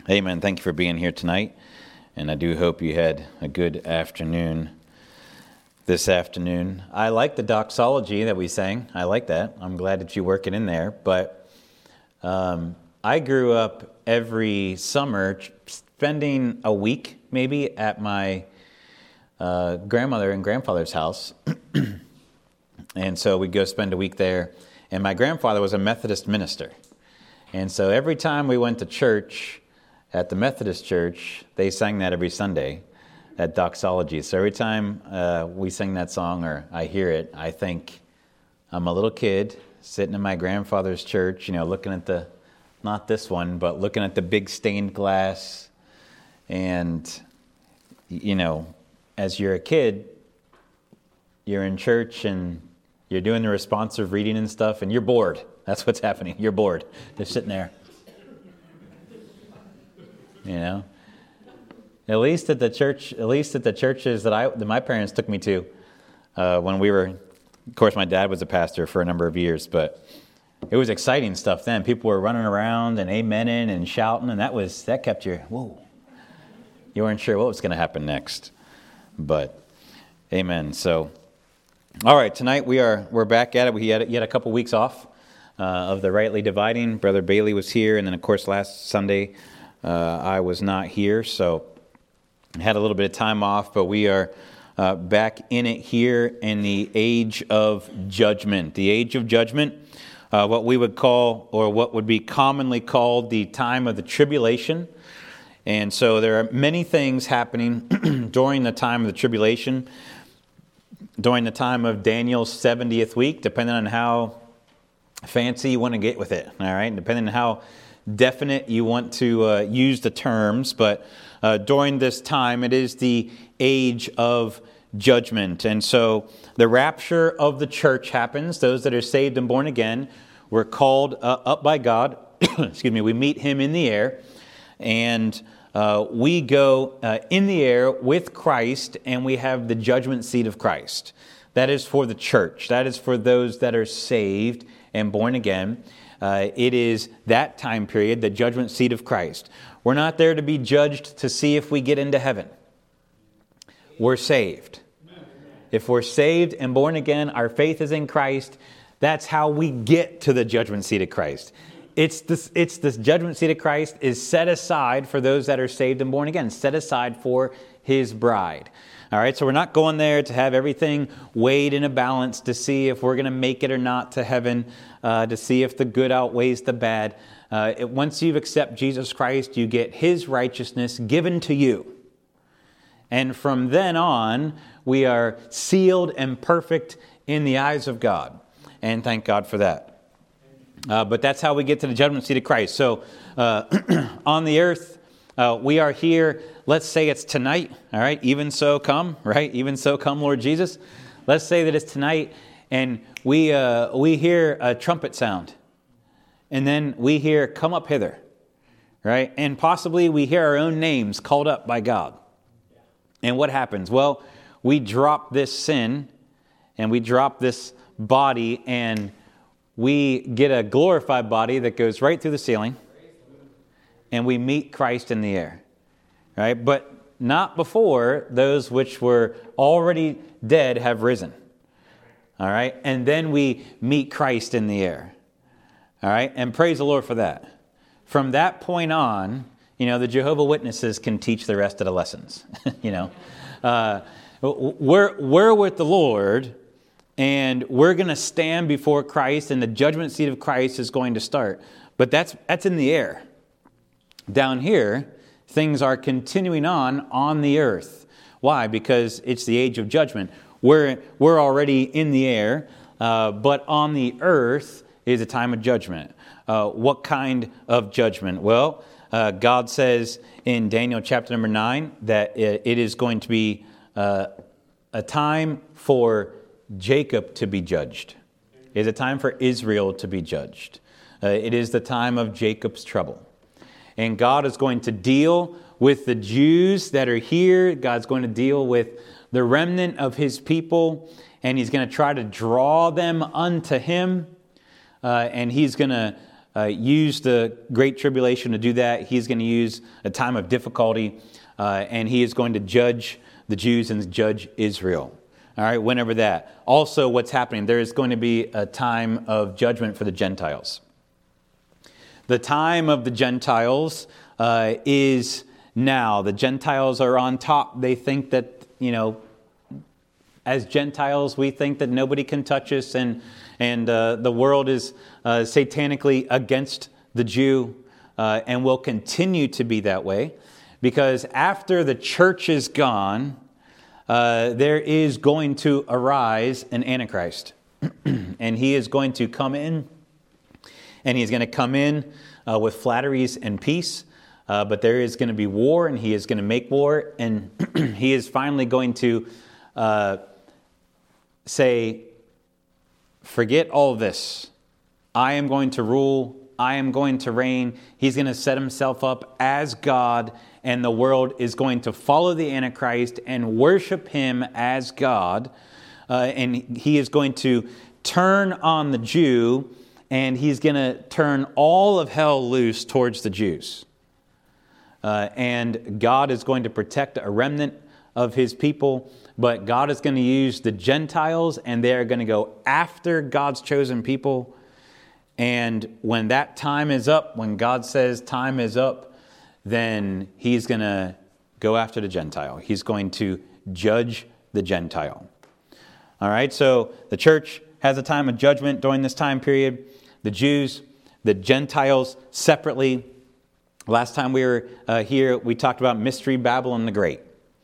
Amen. Thank you for being here tonight. And I do hope you had a good afternoon this afternoon. I like the doxology that we sang. I like that. I'm glad that you work it in there. But I grew up every summer spending a week maybe at my grandmother and grandfather's house. And so we'd go spend a week there. And my grandfather was a Methodist minister. And so every time we went to church, at the Methodist church, they sang that every Sunday, that doxology. So every time we sing that song or I hear it, I think I'm a little kid sitting in my grandfather's church, looking at the, not this one, but looking at the big stained glass. And, as you're a kid, you're in church and you're doing the responsive reading and stuff, and you're bored. That's what's happening. You're bored. They're sitting there. At least at the churches that my parents took me to when we were, of course, my dad was a pastor for a number of years, but it was exciting stuff then. People were running around and amening and shouting, and that kept you, whoa. You weren't sure what was going to happen next, but amen. So, all right, tonight we're back at it. You had a couple weeks off of the Rightly Dividing. Brother Bailey was here, and then, of course, last Sunday I was not here, so I had a little bit of time off, but we are back in it here in the age of judgment. The age of judgment, what we would call, or what would be commonly called, the time of the tribulation. And so there are many things happening during the time of the tribulation, during the time of Daniel's 70th week, depending on how fancy you want to get with it, all right? Depending on how definite you want to use the terms, but during this time it is the age of judgment. And so the rapture of the church happens. Those that are saved and born again, we're called up by God. We meet him in the air, and we go in the air with Christ, and we have the judgment seat of Christ. That is for the church. That is for those that are saved and born again. It is that time period, the judgment seat of Christ. We're not there to be judged to see if we get into heaven. We're saved. If we're saved and born again, our faith is in Christ. That's how we get to the judgment seat of Christ. It's this judgment seat of Christ is set aside for those that are saved and born again, set aside for his bride. All right, so we're not going there to have everything weighed in a balance to see if we're going to make it or not to heaven, to see if the good outweighs the bad. Once you accept Jesus Christ, you get his righteousness given to you. And from then on, we are sealed and perfect in the eyes of God. And thank God for that. But that's how we get to the judgment seat of Christ. So on the earth, we are here. Let's say it's tonight, all right? Even so come, right? Even so come, Lord Jesus. Let's say that it's tonight, and we hear a trumpet sound. And then we hear, come up hither, right? And possibly we hear our own names called up by God. And what happens? Well, we drop this sin, and we drop this body, and we get a glorified body that goes right through the ceiling, and we meet Christ in the air. Right? But not before those which were already dead have risen. All right? And then we meet Christ in the air. All right? And praise the Lord for that. From that point on, the Jehovah's Witnesses can teach the rest of the lessons. We're with the Lord, and we're going to stand before Christ, and the judgment seat of Christ is going to start. But that's in the air. Down here, things are continuing on the earth. Why? Because it's the age of judgment. We're already in the air, but on the earth is a time of judgment. What kind of judgment? Well, God says in Daniel chapter number 9 that it is going to be a time for Jacob to be judged. It is a time for Israel to be judged. It is the time of Jacob's trouble. And God is going to deal with the Jews that are here. God's going to deal with the remnant of his people, and he's going to try to draw them unto him. And he's going to use the Great Tribulation to do that. He's going to use a time of difficulty, and he is going to judge the Jews and judge Israel. All right, whenever that. Also, what's happening, there is going to be a time of judgment for the Gentiles. The time of the Gentiles is now. The Gentiles are on top. They think that, as Gentiles, we think that nobody can touch us, and the world is satanically against the Jew, and will continue to be that way, because after the church is gone, there is going to arise an Antichrist, and he is going to come in, and he's going to come in with flatteries and peace, but there is going to be war, and he is going to make war, and he is finally going to say, forget all this. I am going to rule. I am going to reign. He's going to set himself up as God, and the world is going to follow the Antichrist and worship him as God. And he is going to turn on the Jew, and he's going to turn all of hell loose towards the Jews. And God is going to protect a remnant of his people, but God is going to use the Gentiles, and they are going to go after God's chosen people. And when that time is up, when God says time is up, then he's going to go after the Gentile. He's going to judge the Gentile. All right, so the church has a time of judgment during this time period. The Jews, the Gentiles separately. Last time we were here, we talked about Mystery Babylon the Great.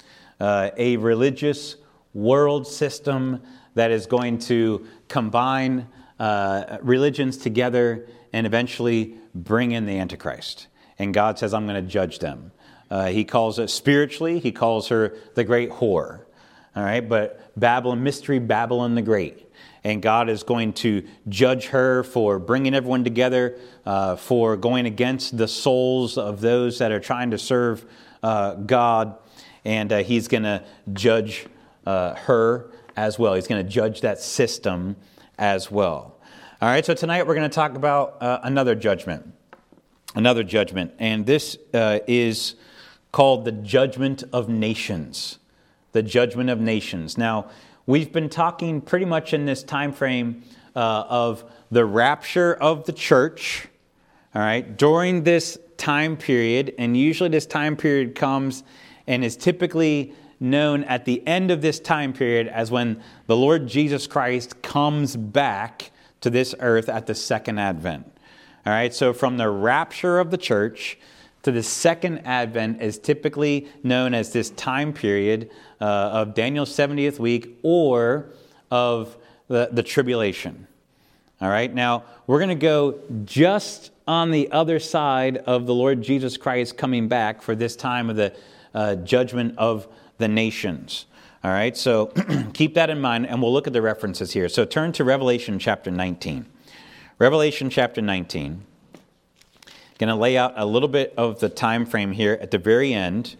A religious world system that is going to combine religions together and eventually bring in the Antichrist. And God says, I'm going to judge them. He calls it spiritually, he calls her the great whore. All right, but Babylon, Mystery Babylon the Great. And God is going to judge her for bringing everyone together, for going against the souls of those that are trying to serve God. And he's going to judge her as well. He's going to judge that system as well. All right, so tonight we're going to talk about another judgment. Another judgment. And this is called the Judgment of Nations. The Judgment of Nations. Now, we've been talking pretty much in this time frame of the rapture of the church. All right, during this time period, and usually this time period comes and is typically known at the end of this time period as when the Lord Jesus Christ comes back to this earth at the second advent. All right, so from the rapture of the church to the second advent is typically known as this time period of Daniel's 70th week or of the tribulation. All right, now we're going to go just on the other side of the Lord Jesus Christ coming back for this time of the judgment of the nations. All right, so keep that in mind, and we'll look at the references here. So turn to Revelation chapter 19. Revelation chapter 19. Going to lay out a little bit of the time frame here at the very end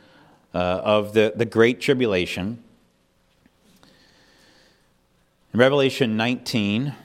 of the Great Tribulation. In Revelation 19,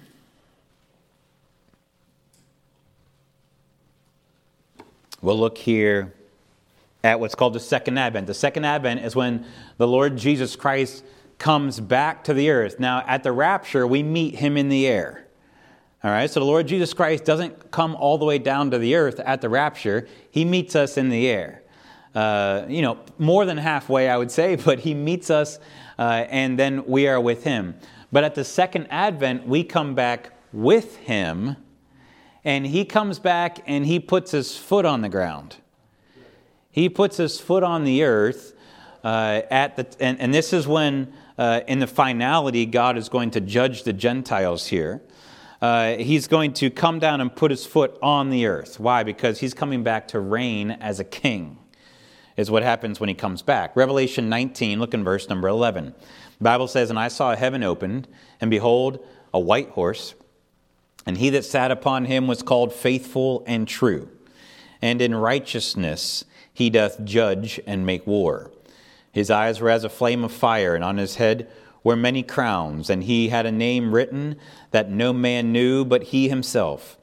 we'll look here at what's called the second advent. The second advent is when the Lord Jesus Christ comes back to the earth. Now, at the rapture, we meet him in the air. All right, so the Lord Jesus Christ doesn't come all the way down to the earth at the rapture. He meets us in the air. More than halfway, I would say, but he meets us and then we are with him. But at the second advent, we come back with him, and he comes back and he puts his foot on the ground. He puts his foot on the earth and this is when, in the finality, God is going to judge the Gentiles here. He's going to come down and put his foot on the earth. Why? Because he's coming back to reign as a king, is what happens when he comes back. Revelation 19, look in verse number 11. The Bible says, "And I saw heaven opened, and behold, a white horse, and he that sat upon him was called Faithful and True. And in righteousness he doth judge and make war. His eyes were as a flame of fire, and on his head were many crowns, and he had a name written that no man knew but he himself.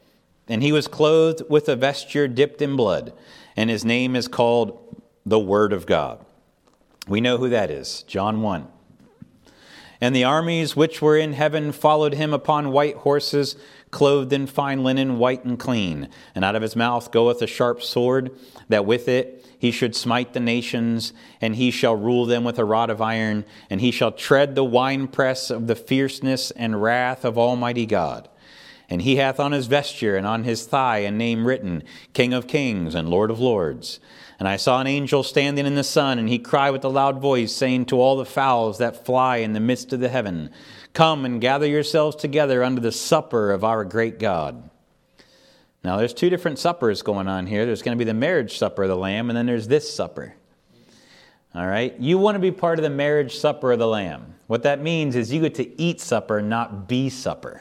And he was clothed with a vesture dipped in blood, and his name is called the Word of God. We know who that is, John 1. And the armies which were in heaven followed him upon white horses, clothed in fine linen, white and clean. And out of his mouth goeth a sharp sword, that with it he should smite the nations, and he shall rule them with a rod of iron, and he shall tread the winepress of the fierceness and wrath of Almighty God. And he hath on his vesture and on his thigh a name written, King of Kings and Lord of Lords. And I saw an angel standing in the sun, and he cried with a loud voice, saying to all the fowls that fly in the midst of the heaven, Come and gather yourselves together unto the supper of our great God. Now there's two different suppers going on here. There's going to be the marriage supper of the Lamb, and then there's this supper. All right? You want to be part of the marriage supper of the Lamb. What that means is you get to eat supper, not be supper.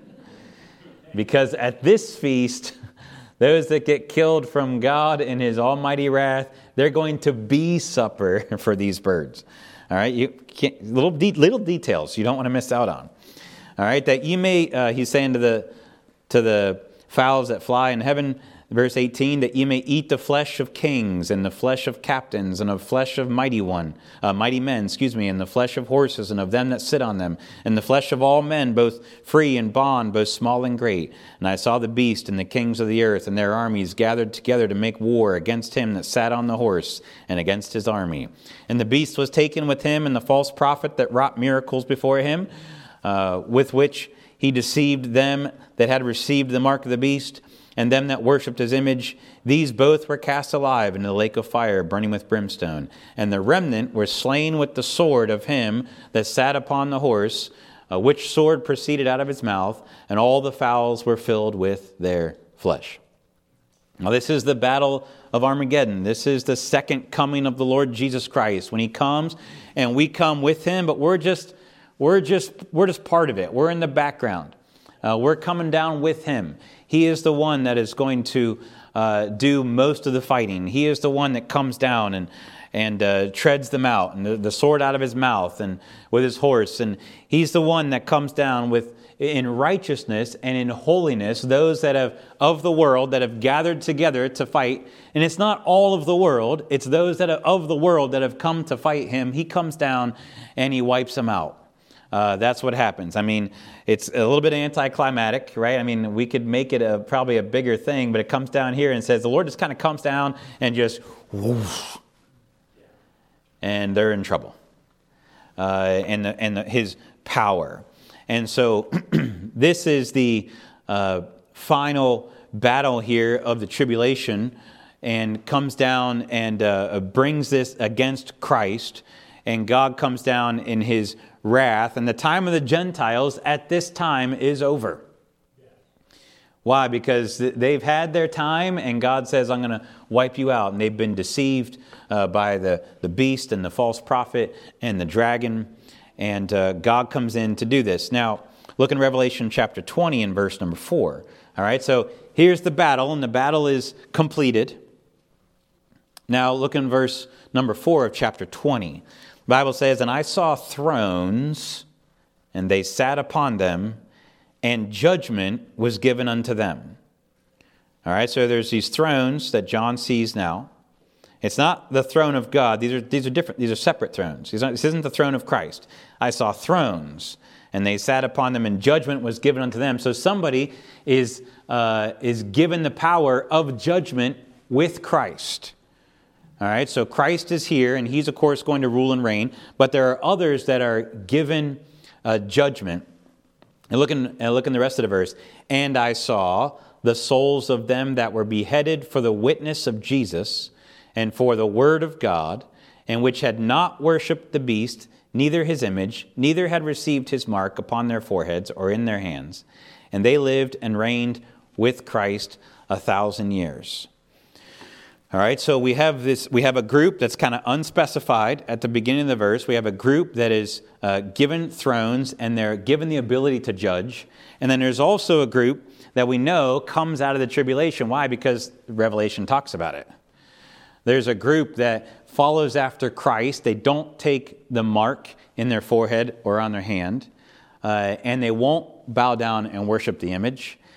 Because at this feast, those that get killed from God in his almighty wrath, they're going to be supper for these birds. All right, you can't, little details you don't want to miss out on. All right, that you may, he's saying to the fowls that fly in heaven, verse 18, that you may eat the flesh of kings and the flesh of captains and of flesh of mighty men, and the flesh of horses and of them that sit on them, and the flesh of all men, both free and bond, both small and great. And I saw the beast and the kings of the earth and their armies gathered together to make war against him that sat on the horse and against his army. And the beast was taken with him, and the false prophet that wrought miracles before him, with which he deceived them that had received the mark of the beast, and them that worshipped his image. These both were cast alive into the lake of fire, burning with brimstone. And the remnant were slain with the sword of him that sat upon the horse, which sword proceeded out of his mouth, and all the fowls were filled with their flesh. Now this is the battle of Armageddon. This is the second coming of the Lord Jesus Christ, when he comes, and we come with him, but we're just part of it. We're in the background. We're coming down with him. He is the one that is going to do most of the fighting. He is the one that comes down and treads them out, and the sword out of his mouth, and with his horse. And he's the one that comes down with, in righteousness and in holiness, those that have of the world that have gathered together to fight. And it's not all of the world; it's those that are of the world that have come to fight him. He comes down and he wipes them out. That's what happens. I mean, it's a little bit anticlimactic, right? I mean, we could make it probably a bigger thing, but it comes down here and says the Lord just kind of comes down and just whoosh, and they're in trouble. His power. And so this is the final battle here of the tribulation, and comes down and brings this against Christ. And God comes down in his wrath, and the time of the Gentiles at this time is over. Why? Because they've had their time, and God says, I'm going to wipe you out. And they've been deceived by the beast and the false prophet and the dragon. And God comes in to do this. Now, look in Revelation chapter 20 and verse number 4. All right, so here's the battle, and the battle is completed. Now, look in verse number 4 of chapter 20. The Bible says, And I saw thrones, and they sat upon them, and judgment was given unto them. All right, so there's these thrones that John sees now. It's not the throne of God. These are different. These are separate thrones. This isn't the throne of Christ. I saw thrones, and they sat upon them, and judgment was given unto them. So somebody is given the power of judgment with Christ. All right, so Christ is here, and he's, of course, going to rule and reign. But there are others that are given judgment. And look in the rest of the verse. And I saw the souls of them that were beheaded for the witness of Jesus and for the word of God, and which had not worshipped the beast, neither his image, neither had received his mark upon their foreheads or in their hands. And they lived and reigned with Christ 1,000 years. All right, so we have a group that's kind of unspecified at the beginning of the verse. We have a group that is given thrones, and they're given the ability to judge. And then there's also a group that we know comes out of the tribulation. Why? Because Revelation talks about it. There's a group that follows after Christ. They don't take the mark in their forehead or on their hand, and they won't bow down and worship the image.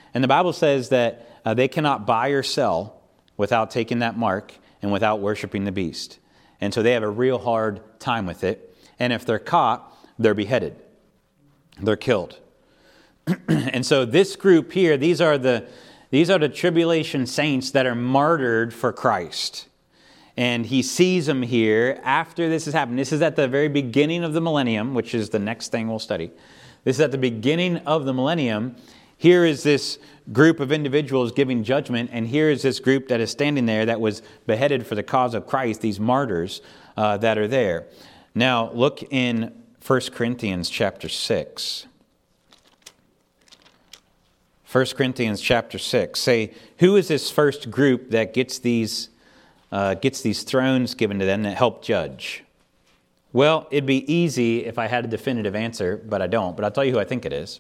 And the Bible says that they cannot buy or sell without taking that mark and without worshiping the beast. And so they have a real hard time with it. And if they're caught, they're beheaded. They're killed. And so this group here, these are the tribulation saints that are martyred for Christ. And he sees them here after this has happened. This is at the very beginning of the millennium, which is the next thing we'll study. This is at the beginning of the millennium. Here is this group of individuals giving judgment, and here is this group that is standing there that was beheaded for the cause of Christ, these martyrs that are there. Now, look in 1 Corinthians chapter 6. 1 Corinthians chapter 6. Say, who is this first group that gets these thrones given to them that help judge? Well, it'd be easy if I had a definitive answer, but I don't. But I'll tell you who I think it is.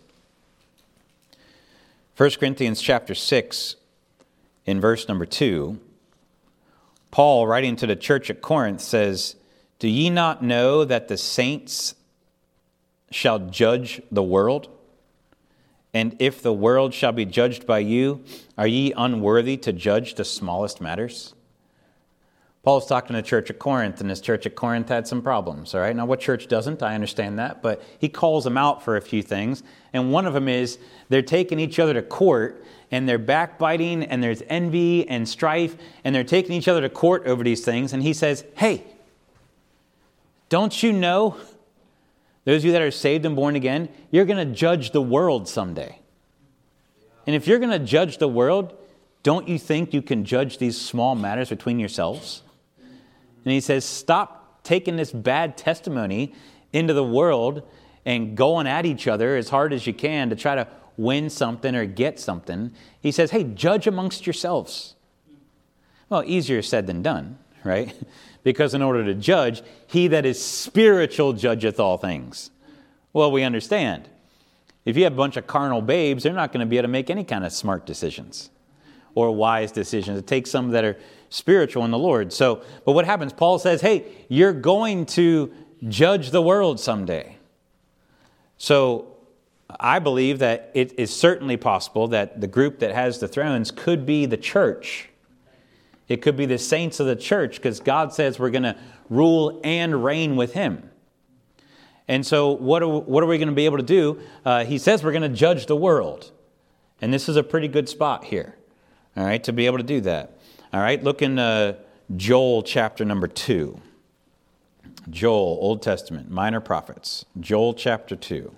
1 Corinthians chapter 6, in verse number 2, Paul, writing to the church at Corinth, says, do ye not know that the saints shall judge the world? And if the world shall be judged by you, are ye unworthy to judge the smallest matters? Paul's talking to the church at Corinth, and this church at Corinth had some problems, all right? Now, what church doesn't? I understand that, but he calls them out for a few things, and one of them is they're taking each other to court, and they're backbiting, and there's envy and strife, and they're taking each other to court over these things, and he says, hey, don't you know, those of you that are saved and born again, you're going to judge the world someday. And if you're going to judge the world, don't you think you can judge these small matters between yourselves? And he says, stop taking this bad testimony into the world and going at each other as hard as you can to try to win something or get something. He says, hey, judge amongst yourselves. Well, easier said than done, right? Because in order to judge, he that is spiritual judgeth all things. Well, we understand. If you have a bunch of carnal babes, they're not going to be able to make any kind of smart decisions or wise decisions. It takes some that are spiritual in the Lord. So, but what happens? Paul says, hey, you're going to judge the world someday. So I believe that it is certainly possible that the group that has the thrones could be the church. It could be the saints of the church, because God says we're going to rule and reign with him. And so what are we going to be able to do? He says we're going to judge the world. And this is a pretty good spot here, all right, to be able to do that. All right, look in Joel chapter number 2. Joel, Old Testament, minor prophets. Joel chapter 2.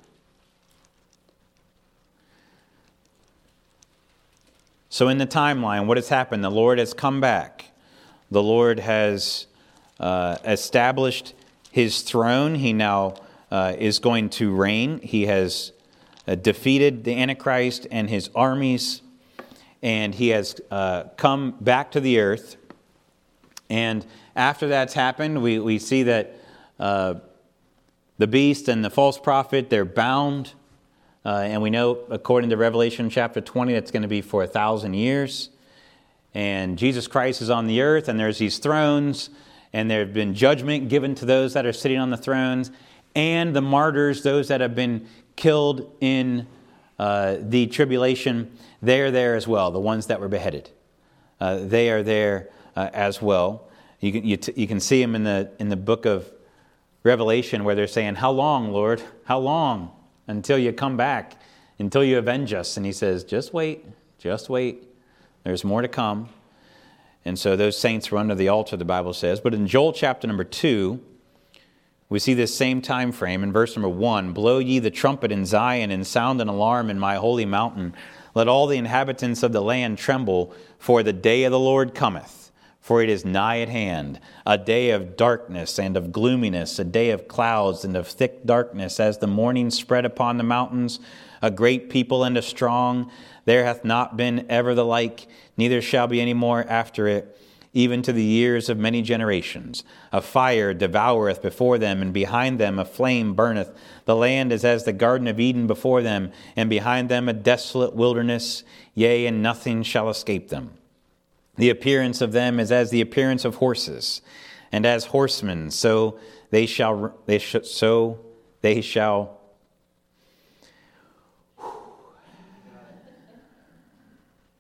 So in the timeline, what has happened? The Lord has come back. The Lord has established his throne. He now is going to reign. He has defeated the Antichrist and his armies, and he has come back to the earth. And after that's happened, we see that the beast and the false prophet, they're bound. And we know, according to Revelation chapter 20, that's going to be for 1,000 years. And Jesus Christ is on the earth, and there's these thrones, and there have been judgment given to those that are sitting on the thrones, and the martyrs, those that have been killed in the tribulation, they're there as well, the ones that were beheaded. They are there as well. You can see them in the book of Revelation, where they're saying, how long, Lord? How long? Until you come back, until you avenge us. And he says, just wait. There's more to come. And so those saints were under the altar, the Bible says. But in Joel chapter number 2, we see this same time frame in verse number 1. Blow ye the trumpet in Zion, and sound an alarm in my holy mountain. Let all the inhabitants of the land tremble, for the day of the Lord cometh. For it is nigh at hand, a day of darkness and of gloominess, a day of clouds and of thick darkness, as the morning spread upon the mountains, a great people and a strong. There hath not been ever the like, neither shall be any more after it, even to the years of many generations. A fire devoureth before them, and behind them a flame burneth. The land is as the Garden of Eden before them, and behind them a desolate wilderness, yea, and nothing shall escape them. The appearance of them is as the appearance of horses, and as horsemen, so they shall.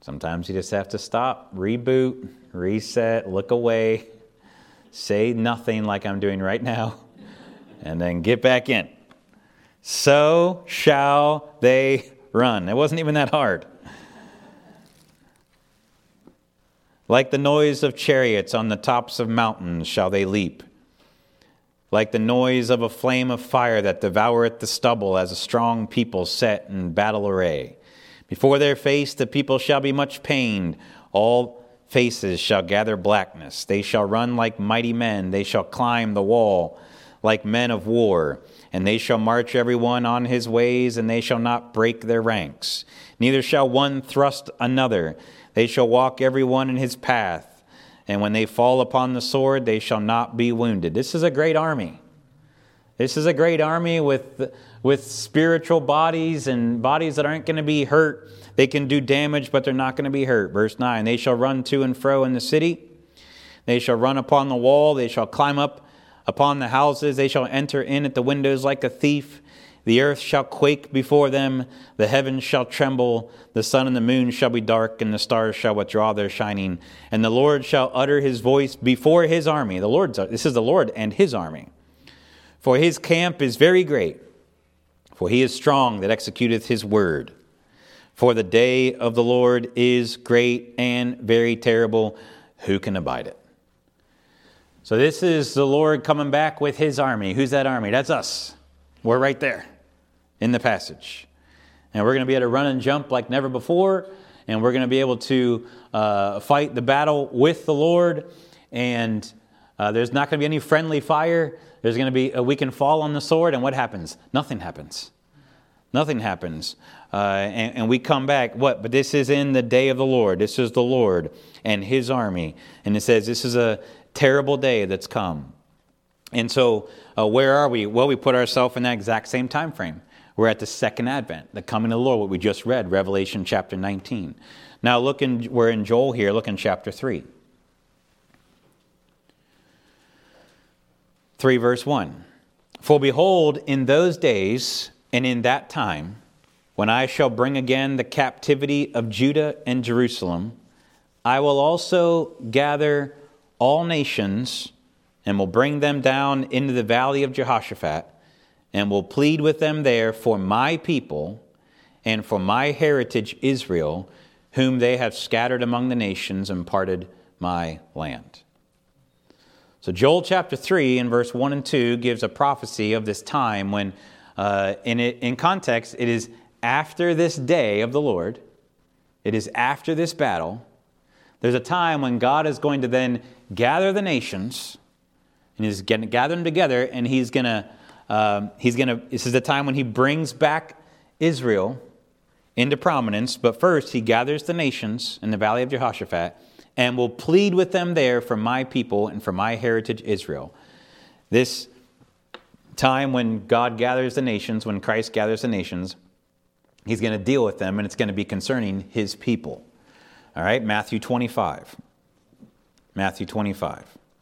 Sometimes you just have to stop, reboot, reset, look away, say nothing like I'm doing right now, and then get back in. So shall they run. It wasn't even that hard. Like the noise of chariots on the tops of mountains shall they leap. Like the noise of a flame of fire that devoureth the stubble, as a strong people set in battle array. Before their face the people shall be much pained. All faces shall gather blackness. They shall run like mighty men. They shall climb the wall like men of war. And they shall march every one on his ways, and they shall not break their ranks. Neither shall one thrust another. They shall walk every one in his path. And when they fall upon the sword, they shall not be wounded. This is a great army. This is a great army with spiritual bodies and bodies that aren't going to be hurt. They can do damage, but they're not going to be hurt. Verse 9, they shall run to and fro in the city. They shall run upon the wall. They shall climb up upon the houses. They shall enter in at the windows like a thief. The earth shall quake before them. The heavens shall tremble. The sun and the moon shall be dark, and the stars shall withdraw their shining. And the Lord shall utter his voice before his army. This is the Lord and his army. For his camp is very great. For he is strong that executeth his word. For the day of the Lord is great and very terrible. Who can abide it? So this is the Lord coming back with his army. Who's that army? That's us. We're right there in the passage. And we're going to be able to run and jump like never before. And we're going to be able to fight the battle with the Lord. And there's not going to be any friendly fire. There's going to be we can fall on the sword. And what happens? Nothing happens. Nothing happens. And we come back. What? But this is in the day of the Lord. This is the Lord and his army. And it says this is a terrible day that's come. And so where are we? Well, we put ourselves in that exact same time frame. We're at the second advent, the coming of the Lord, what we just read, Revelation chapter 19. Now we're in Joel here. Look in chapter 3. 3 verse 1. For behold, in those days and in that time, when I shall bring again the captivity of Judah and Jerusalem, I will also gather all nations, and will bring them down into the valley of Jehoshaphat, and will plead with them there for my people and for my heritage Israel, whom they have scattered among the nations and parted my land. So Joel chapter 3 in verse 1 and 2 gives a prophecy of this time when, in context, it is after this day of the Lord. It is after this battle. There's a time when God is going to then gather the nations, and he's going to gather them together, and he's going to, this is the time when he brings back Israel into prominence. But first, he gathers the nations in the valley of Jehoshaphat and will plead with them there for my people and for my heritage Israel. This time when God gathers the nations, when Christ gathers the nations, he's going to deal with them, and it's going to be concerning his people. All right, Matthew 25. Matthew 25.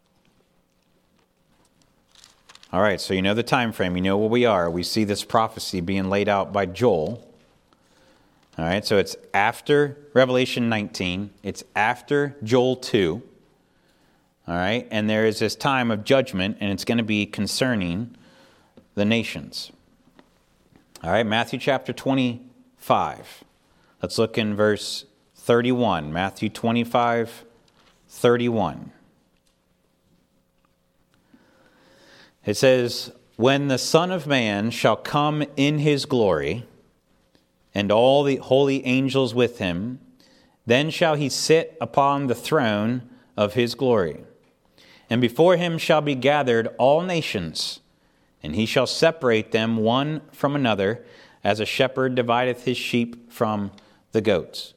All right, so you know the time frame. You know where we are. We see this prophecy being laid out by Joel. All right, so it's after Revelation 19. It's after Joel 2. All right, and there is this time of judgment, and it's going to be concerning the nations. All right, Matthew chapter 25. Let's look in verse 31. Matthew 25, 31. It says, when the Son of Man shall come in his glory, and all the holy angels with him, then shall he sit upon the throne of his glory. And before him shall be gathered all nations, and he shall separate them one from another, as a shepherd divideth his sheep from the goats.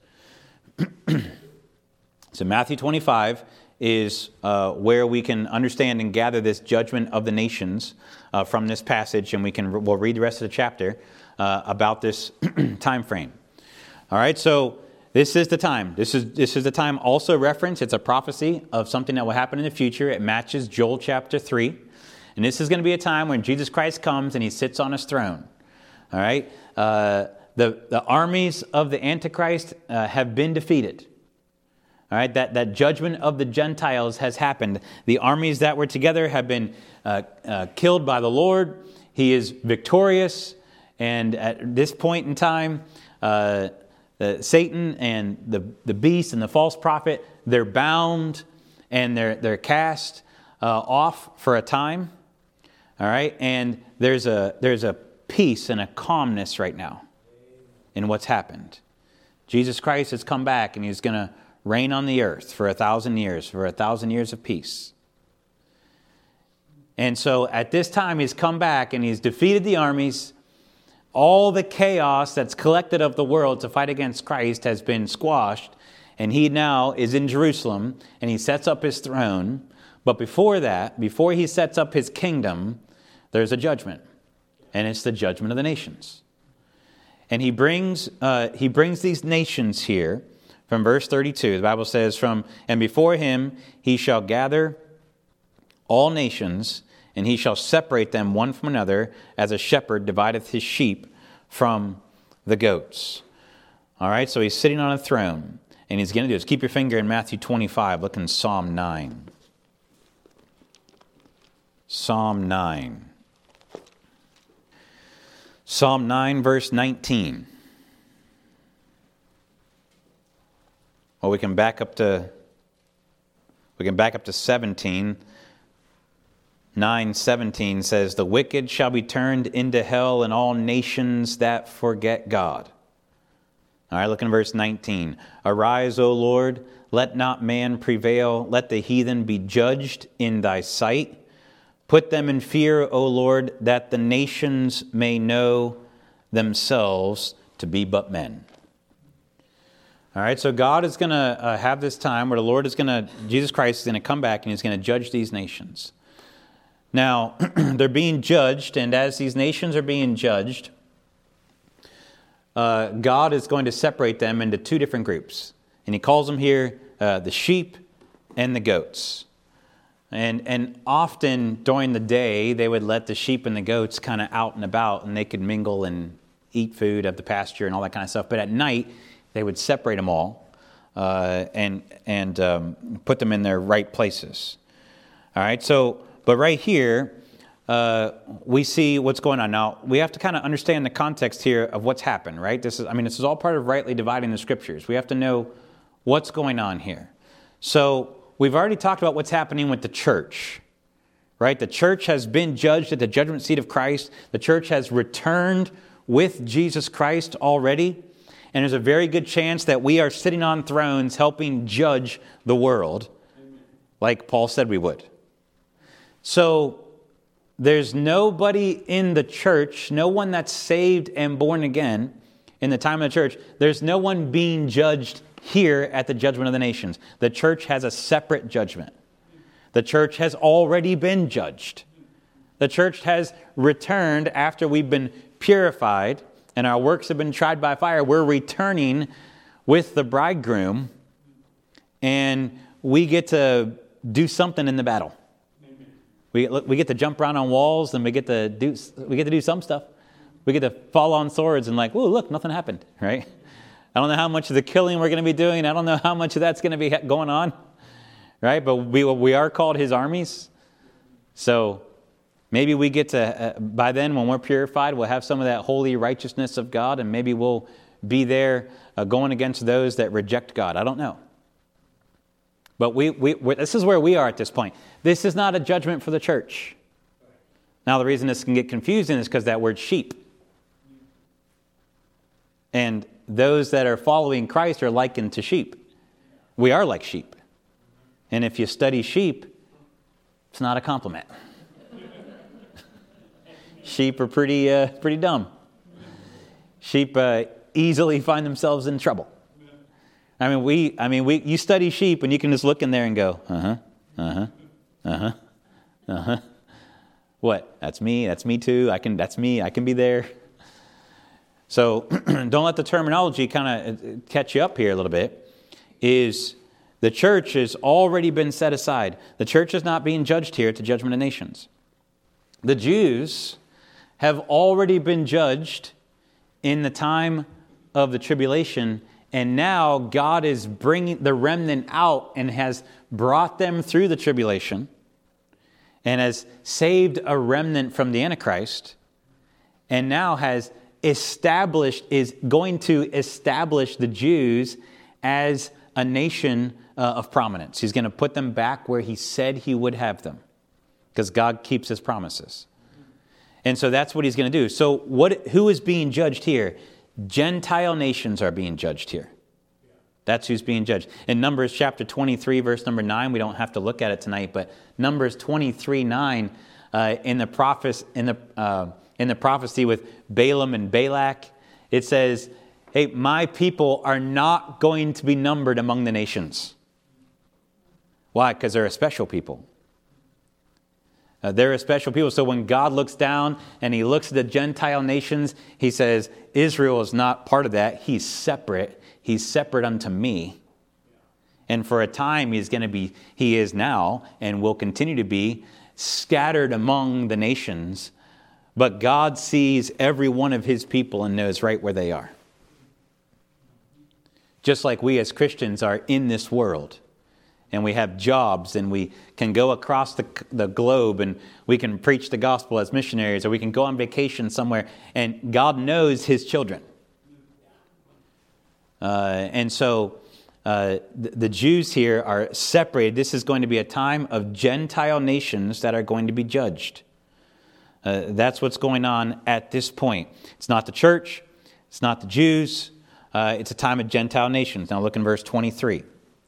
So Matthew 25 is where we can understand and gather this judgment of the nations from this passage, and we'll read the rest of the chapter about this time frame. All right, so this is the time. This is the time also referenced. It's a prophecy of something that will happen in the future. It matches Joel chapter 3. And this is going to be a time when Jesus Christ comes and he sits on his throne. All right, the armies of the Antichrist have been defeated. All right, that judgment of the Gentiles has happened. The armies that were together have been killed by the Lord. He is victorious. And at this point in time, Satan and the beast and the false prophet, they're bound and they're cast off for a time. All right, and there's a peace and a calmness right now in what's happened. Jesus Christ has come back and he's going to reign on the earth for 1,000 years, for 1,000 years of peace. And so at this time he's come back and he's defeated the armies. All the chaos that's collected of the world to fight against Christ has been squashed. And he now is in Jerusalem and he sets up his throne. But before that, before he sets up his kingdom, there's a judgment. And it's the judgment of the nations. And he brings these nations here from verse 32. The Bible says, and before him he shall gather all nations, and he shall separate them one from another, as a shepherd divideth his sheep from the goats. All right, so he's sitting on a throne, and he's going to do this. Keep your finger in Matthew 25. Look in Psalm 9. Psalm 9. Psalm 9, verse 19. Well, we can back up to 17. 9:17 says, "The wicked shall be turned into hell, and all nations that forget God." All right, look in verse 19. "Arise, O Lord, let not man prevail, let the heathen be judged in thy sight. Put them in fear, O Lord, that the nations may know themselves to be but men." All right, so God is going to have this time where Jesus Christ is going to come back and he's going to judge these nations. Now, they're being judged, and as these nations are being judged, God is going to separate them into two different groups. And he calls them here the sheep and the goats. And often during the day, they would let the sheep and the goats kind of out and about, and they could mingle and eat food of the pasture and all that kind of stuff. But at night, they would separate them all and put them in their right places. All right, but right here, we see what's going on. Now, we have to kind of understand the context here of what's happened, right? This is all part of rightly dividing the scriptures. We have to know what's going on here. So, we've already talked about what's happening with the church, right? The church has been judged at the judgment seat of Christ. The church has returned with Jesus Christ already. And there's a very good chance that we are sitting on thrones helping judge the world, like Paul said we would. So there's nobody in the church, no one that's saved and born again in the time of the church. There's no one being judged here at the judgment of the nations. The church has a separate judgment. The church has already been judged. The church has returned after we've been purified and our works have been tried by fire. We're returning with the bridegroom, and we get to do something in the battle. We get to jump around on walls, and we get to do some stuff. We get to fall on swords and whoa, look, nothing happened, right? I don't know how much of the killing we're going to be doing. I don't know how much of that's going to be going on, right? But we are called his armies. So maybe we get to, by then when we're purified, we'll have some of that holy righteousness of God, and maybe we'll be there going against those that reject God. I don't know. But this is where we are at this point. This is not a judgment for the church. Now, the reason this can get confusing is because that word sheep. And those that are following Christ are likened to sheep. We are like sheep. And if you study sheep, it's not a compliment. Sheep are pretty dumb. Sheep easily find themselves in trouble. You study sheep and you can just look in there and go, What? That's me too. That's me. I can be there. So don't let the terminology kind of catch you up here a little bit. Is the church has already been set aside. The church is not being judged here at the judgment of nations. The Jews have already been judged in the time of the tribulation, and now God is bringing the remnant out and has brought them through the tribulation and has saved a remnant from the Antichrist, and now is going to establish the Jews as a nation of prominence. He's going to put them back where he said he would have them, because God keeps his promises. And so that's what he's going to do. So who is being judged here? Gentile nations are being judged here. That's who's being judged. In Numbers chapter 23, verse number 9, we don't have to look at it tonight, but Numbers 23:9, in the prophecy with Balaam and Balak, it says, hey, my people are not going to be numbered among the nations. Why? Because they're a special people. They're a special people. So when God looks down and he looks at the Gentile nations, he says, Israel is not part of that. He's separate. He's separate unto me. And for a time, he is now and will continue to be scattered among the nations. But God sees every one of his people and knows right where they are. Just like we as Christians are in this world. And we have jobs, and we can go across the globe, and we can preach the gospel as missionaries, or we can go on vacation somewhere, and God knows his children. And so the Jews here are separated. This is going to be a time of Gentile nations that are going to be judged. That's what's going on at this point. It's not the church. It's not the Jews. It's a time of Gentile nations. Now look in verse 33.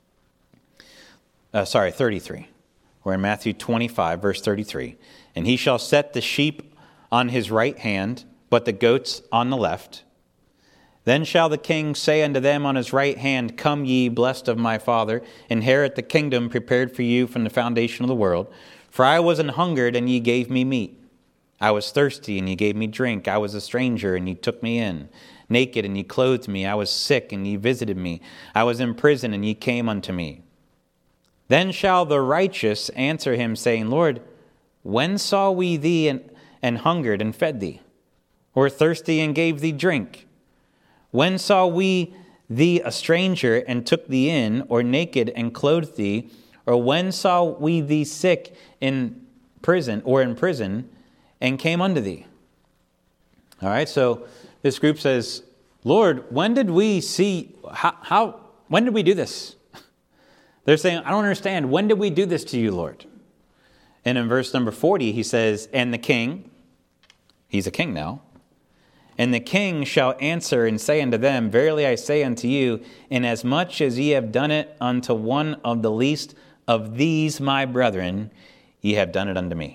33. We're in Matthew 25, verse 33. And he shall set the sheep on his right hand, but the goats on the left. Then shall the king say unto them on his right hand, Come ye, blessed of my Father, inherit the kingdom prepared for you from the foundation of the world. For I was an hungered, and ye gave me meat. I was thirsty, and ye gave me drink. I was a stranger, and ye took me in. Naked, and ye clothed me. I was sick, and ye visited me. I was in prison, and ye came unto me. Then shall the righteous answer him, saying, Lord, when saw we thee and hungered and fed thee? Or thirsty and gave thee drink? When saw we thee a stranger and took thee in? Or naked and clothed thee? Or when saw we thee sick in prison and came unto thee? All right, so this group says, Lord, when did we see, when did we do this? They're saying, I don't understand. When did we do this to you, Lord? And in verse number 40, he says, And the king, he's a king now, and the king shall answer and say unto them, Verily I say unto you, inasmuch as ye have done it unto one of the least of these my brethren, ye have done it unto me.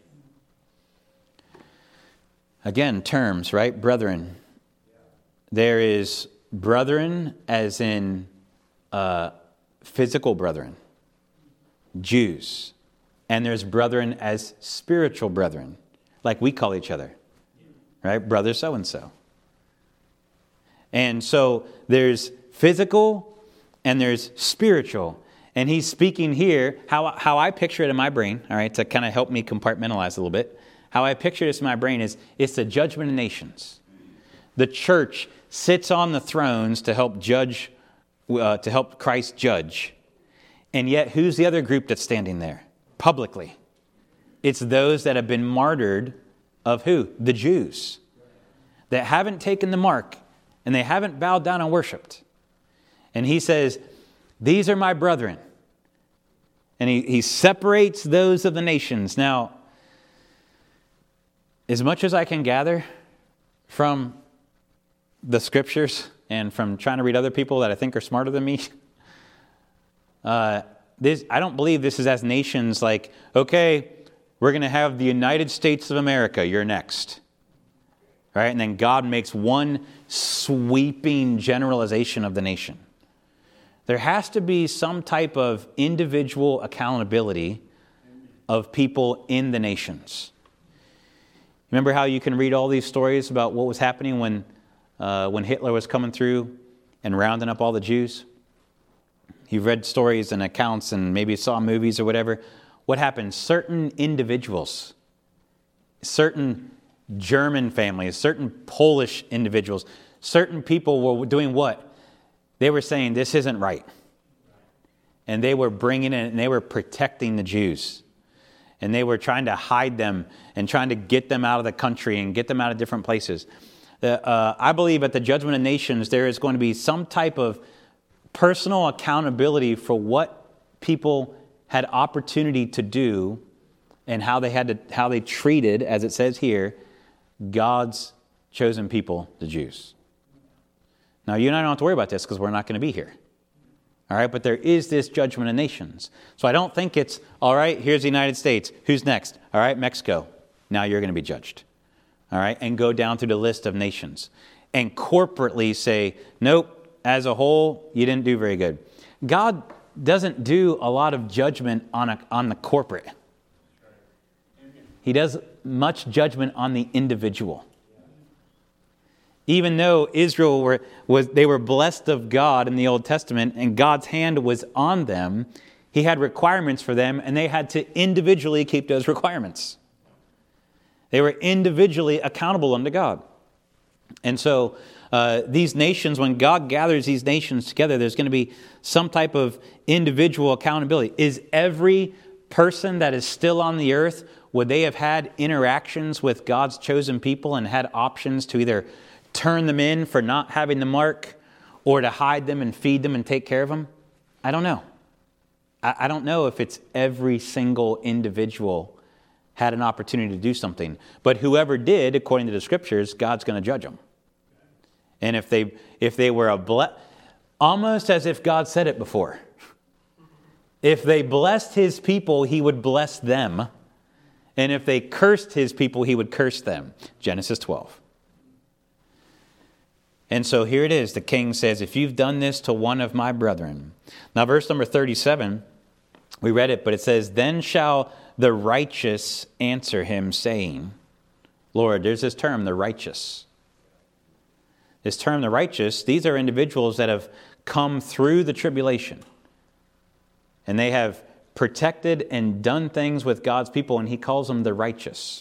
Again, terms, right? Brethren. There is brethren as in physical brethren, Jews. And there's brethren as spiritual brethren, like we call each other, right? Brother so-and-so. And so there's physical and there's spiritual. And he's speaking here, how I picture it in my brain, all right, to kind of help me compartmentalize a little bit. How I picture this in my brain is it's the judgment of nations. The church sits on the thrones to help judge, to help Christ judge. And yet, who's the other group that's standing there publicly? It's those that have been martyred of who? The Jews. That haven't taken the mark and they haven't bowed down and worshiped. And he says, these are my brethren. And he separates those of the nations. Now, as much as I can gather from the scriptures and from trying to read other people that I think are smarter than me, I don't believe this is as nations like, okay, we're going to have the United States of America, you're next. Right? And then God makes one sweeping generalization of the nation. There has to be some type of individual accountability of people in the nations. Remember how you can read all these stories about what was happening when Hitler was coming through and rounding up all the Jews? You've read stories and accounts and maybe saw movies or whatever. What happened? Certain individuals, certain German families, certain Polish individuals, certain people were doing what? They were saying this isn't right. And they were bringing in and they were protecting the Jews. And they were trying to hide them and trying to get them out of the country and get them out of different places. I believe at the Judgment of Nations, there is going to be some type of personal accountability for what people had opportunity to do and how they treated, as it says here, God's chosen people, the Jews. Now, you and I don't have to worry about this because we're not going to be here. All right, but there is this Judgment of Nations. So I don't think it's, all right, here's the United States. Who's next? All right, Mexico. Now you're going to be judged. All right, and go down through the list of nations. And corporately say, nope, as a whole, you didn't do very good. God doesn't do a lot of judgment on the corporate. He does much judgment on the individual. Even though Israel were blessed of God in the Old Testament and God's hand was on them, He had requirements for them and they had to individually keep those requirements. They were individually accountable unto God. And so these nations, when God gathers these nations together, there's going to be some type of individual accountability. Is every person that is still on the earth, would they have had interactions with God's chosen people and had options to either turn them in for not having the mark or to hide them and feed them and take care of them? I don't know. I don't know if it's every single individual had an opportunity to do something. But whoever did, according to the Scriptures, God's going to judge them. And if they were almost as if God said it before. If they blessed His people, He would bless them. And if they cursed His people, He would curse them. Genesis 12. And so here it is. The king says, if you've done this to one of my brethren. Now, verse number 37, we read it, but it says, then shall the righteous answer him, saying, Lord, there's this term, the righteous. This term, the righteous, these are individuals that have come through the tribulation. And they have protected and done things with God's people, and He calls them the righteous.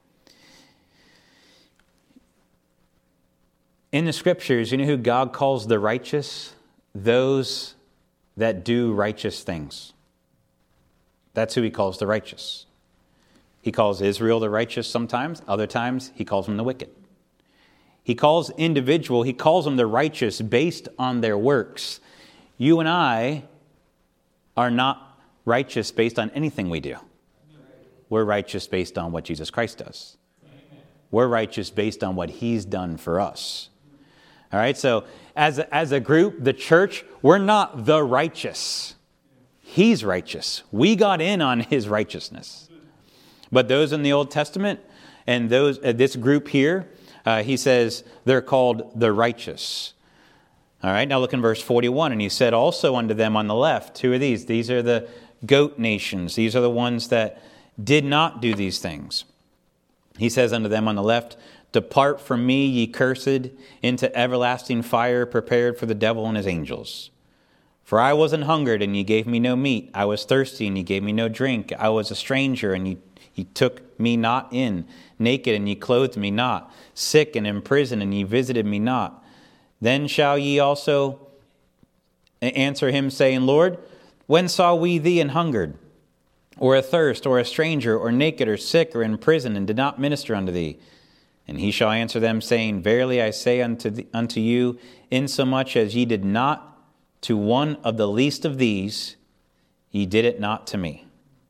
In the Scriptures, you know who God calls the righteous? Those that do righteous things. That's who He calls the righteous. He calls Israel the righteous sometimes. Other times, He calls them the wicked. He calls them the righteous based on their works. You and I are not righteous based on anything we do. We're righteous based on what Jesus Christ does. We're righteous based on what He's done for us. All right, so as a group, the church, we're not the righteous. He's righteous. We got in on His righteousness. But those in the Old Testament and this group here, He says they're called the righteous. All right, now look in verse 41. And He said also unto them on the left, who are these? These are the goat nations. These are the ones that did not do these things. He says unto them on the left, depart from me, ye cursed, into everlasting fire prepared for the devil and his angels. For I was an hungered, and ye gave me no meat. I was thirsty, and ye gave me no drink. I was a stranger, and ye took me not in. Naked, and ye clothed me not. Sick and in prison, and ye visited me not. Then shall ye also answer him, saying, Lord, when saw we thee an hungered, or athirst, or a stranger, or naked, or sick, or in prison, and did not minister unto thee? And he shall answer them, saying, verily I say unto you, insomuch as ye did not to one of the least of these, ye did it not to me.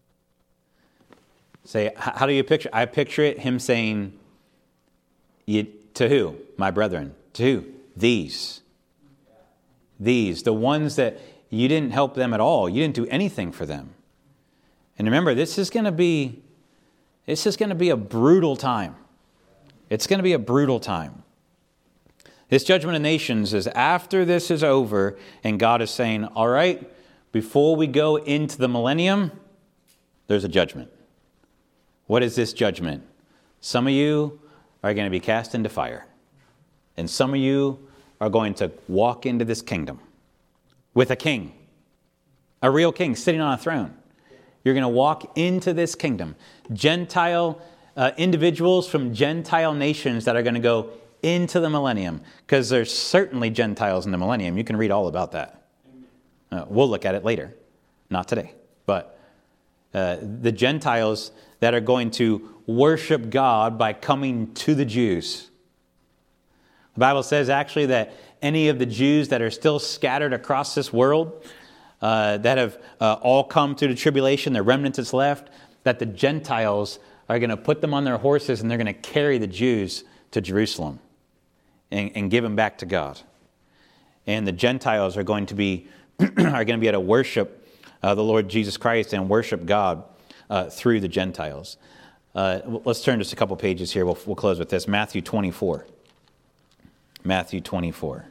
Say, how do you picture? I picture it, him saying, to who? My brethren. To who? These. These. The ones that you didn't help them at all. You didn't do anything for them. And remember, this is going to be a brutal time. It's going to be a brutal time. This Judgment of Nations is after this is over, and God is saying, all right, before we go into the millennium, there's a judgment. What is this judgment? Some of you are going to be cast into fire. And some of you are going to walk into this kingdom with a king, a real king sitting on a throne. You're going to walk into this kingdom. Gentile individuals from Gentile nations that are going to go into the millennium, because there's certainly Gentiles in the millennium. You can read all about that. We'll look at it later, not today. But the Gentiles that are going to worship God by coming to the Jews. The Bible says actually that any of the Jews that are still scattered across this world, that have all come through the tribulation, the remnant that's left, that the Gentiles are going to put them on their horses and they're going to carry the Jews to Jerusalem and give them back to God. And the Gentiles are going to be able to worship the Lord Jesus Christ and worship God through the Gentiles. Let's turn just a couple pages here. We'll close with this. Matthew 24. Matthew 24.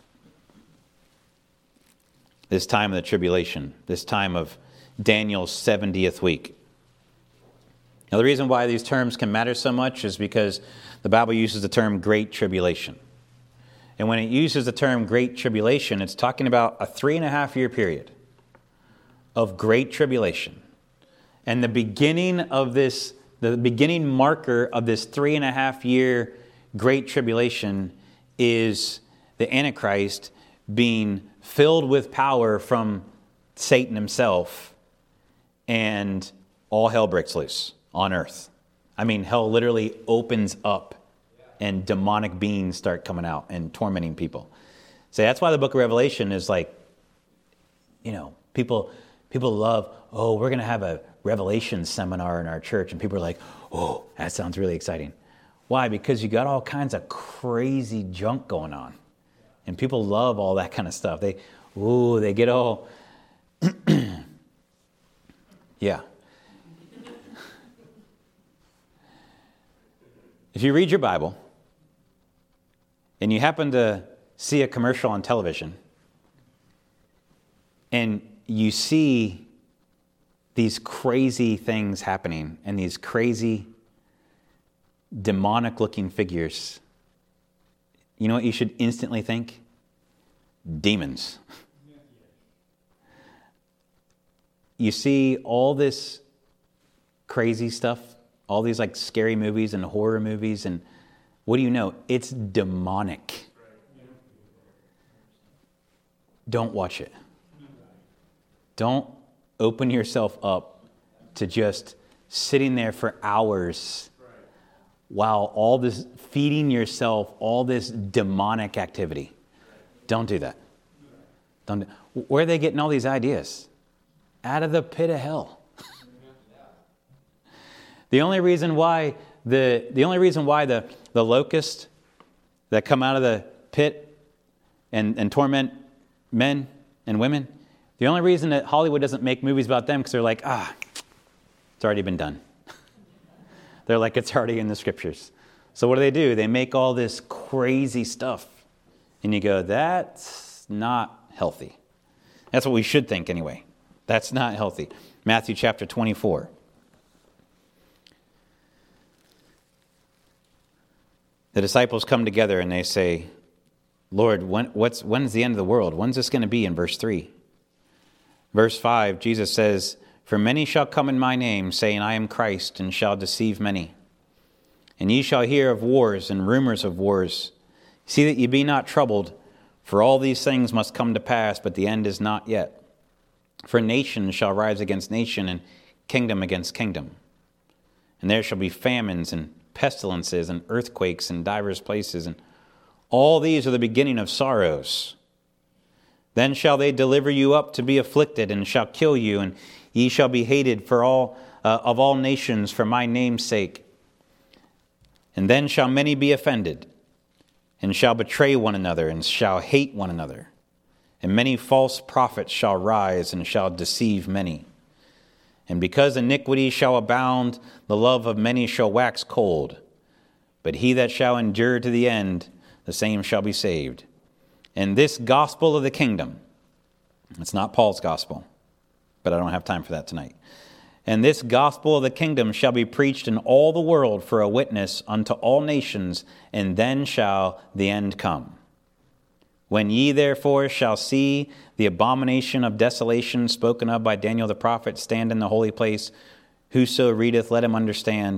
This time of the tribulation, this time of Daniel's 70th week. Now, the reason why these terms can matter so much is because the Bible uses the term Great Tribulation. And when it uses the term Great Tribulation, it's talking about a 3.5-year period of Great Tribulation. And the beginning marker of this 3.5-year Great Tribulation is the Antichrist being filled with power from Satan himself, and all hell breaks loose on earth. I mean, hell literally opens up and demonic beings start coming out and tormenting people. So that's why the book of Revelation is like, people love, we're going to have a Revelation seminar in our church. And people are like, that sounds really exciting. Why? Because you got all kinds of crazy junk going on. And people love all that kind of stuff. They get all, yeah. If you read your Bible and you happen to see a commercial on television and you see these crazy things happening and these crazy demonic-looking figures, you know what you should instantly think? Demons. You see all this crazy stuff, all these like scary movies and horror movies, and what do you know? It's demonic. Don't watch it. Don't open yourself up to just sitting there for hours while all this, feeding yourself all this demonic activity. Don't do that. Where are they getting all these ideas? Out of the pit of hell. The only reason why the locusts that come out of the pit and torment men and women, the only reason that Hollywood doesn't make movies about them because they're like, it's already been done. They're like, it's already in the scriptures. So what do? They make all this crazy stuff. And you go, that's not healthy. That's what we should think anyway. That's not healthy. Matthew chapter 24. The disciples come together and they say, Lord, when's the end of the world? When's this going to be in verse 3? Verse 5, Jesus says, for many shall come in my name, saying, I am Christ, and shall deceive many. And ye shall hear of wars and rumors of wars. See that ye be not troubled, for all these things must come to pass, but the end is not yet. For nation shall rise against nation, and kingdom against kingdom. And there shall be famines and pestilences and earthquakes in divers places, and all these are the beginning of sorrows. Then shall they deliver you up to be afflicted, and shall kill you, and ye shall be hated for all of all nations for my name's sake. And then shall many be offended, and shall betray one another, and shall hate one another. And many false prophets shall rise, and shall deceive many. And because iniquity shall abound, the love of many shall wax cold. But he that shall endure to the end, the same shall be saved. And this gospel of the kingdom, it's not Paul's gospel, but I don't have time for that tonight. And this gospel of the kingdom shall be preached in all the world for a witness unto all nations, and then shall the end come. When ye therefore shall see the abomination of desolation spoken of by Daniel the prophet stand in the holy place, whoso readeth, let him understand.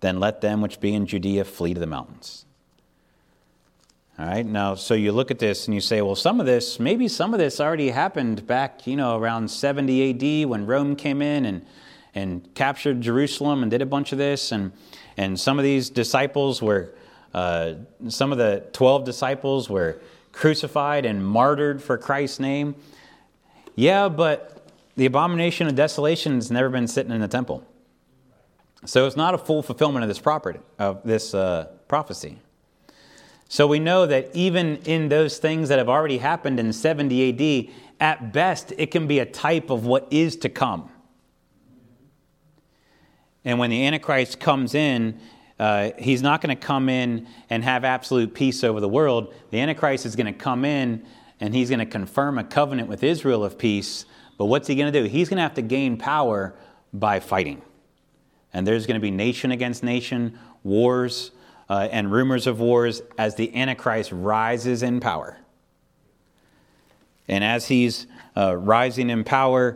then let them which be in Judea flee to the mountains. All right, now, so you look at this and you say, well, maybe some of this already happened back, around 70 AD when Rome came in and captured Jerusalem and did a bunch of this. And some of these disciples some of the 12 disciples were crucified and martyred for Christ's name. Yeah, but the abomination of desolation has never been sitting in the temple. So it's not a full fulfillment of this prophecy. So we know that even in those things that have already happened in 70 AD, at best, it can be a type of what is to come. And when the Antichrist comes in, he's not going to come in and have absolute peace over the world. The Antichrist is going to come in and he's going to confirm a covenant with Israel of peace. But what's he going to do? He's going to have to gain power by fighting. And there's going to be nation against nation, wars, and rumors of wars as the Antichrist rises in power. And as he's rising in power,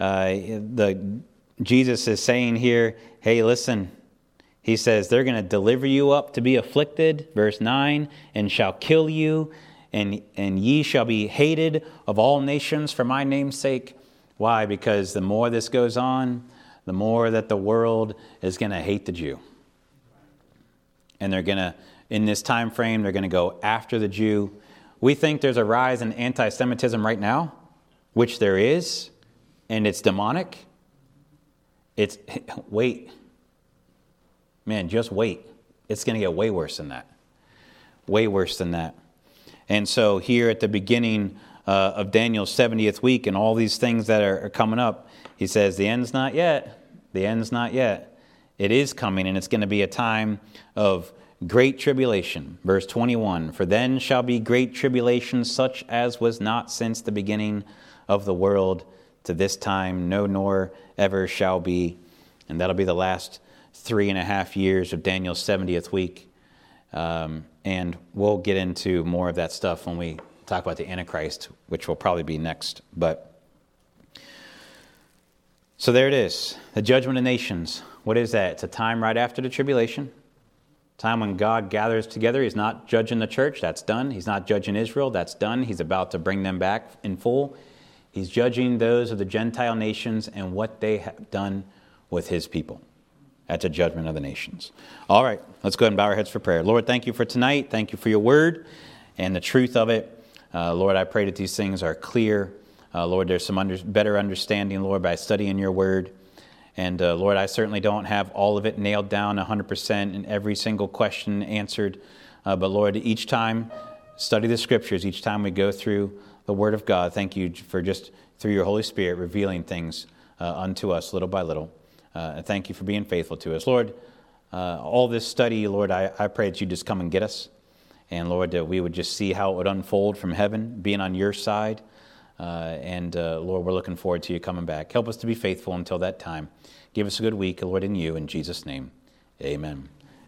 Jesus is saying here, hey, listen. He says, they're going to deliver you up to be afflicted, verse 9, and shall kill you, and ye shall be hated of all nations for my name's sake. Why? Because the more this goes on, the more that the world is going to hate the Jew. And they're going to, in this time frame, they're going to go after the Jew. We think there's a rise in anti-Semitism right now, which there is, and it's demonic. Wait. Man, just wait. It's going to get way worse than that. Way worse than that. And so here at the beginning of Daniel's 70th week and all these things that are coming up, he says, the end's not yet. The end's not yet. It is coming, and it's going to be a time of great tribulation. Verse 21, for then shall be great tribulation, such as was not since the beginning of the world to this time, no, nor ever shall be. And that'll be the last 3.5 years of Daniel's 70th week. And we'll get into more of that stuff when we talk about the Antichrist, which will probably be next. So there it is, the judgment of nations. What is that? It's a time right after the tribulation. Time when God gathers together. He's not judging the church. That's done. He's not judging Israel. That's done. He's about to bring them back in full. He's judging those of the Gentile nations and what they have done with his people. That's a judgment of the nations. All right, let's go ahead and bow our heads for prayer. Lord, thank you for tonight. Thank you for your word and the truth of it. Lord, I pray that these things are clear. Lord, there's some better understanding, Lord, by studying your word. And Lord, I certainly don't have all of it nailed down 100% and every single question answered. But Lord, each time, study the scriptures. Each time we go through the word of God, thank you for just through your Holy Spirit revealing things unto us little by little. Thank you for being faithful to us. Lord, all this study, Lord, I pray that you just come and get us. And Lord, that we would just see how it would unfold from heaven, being on your side. Lord, we're looking forward to you coming back. Help us to be faithful until that time. Give us a good week, Lord, in you. In Jesus' name, amen.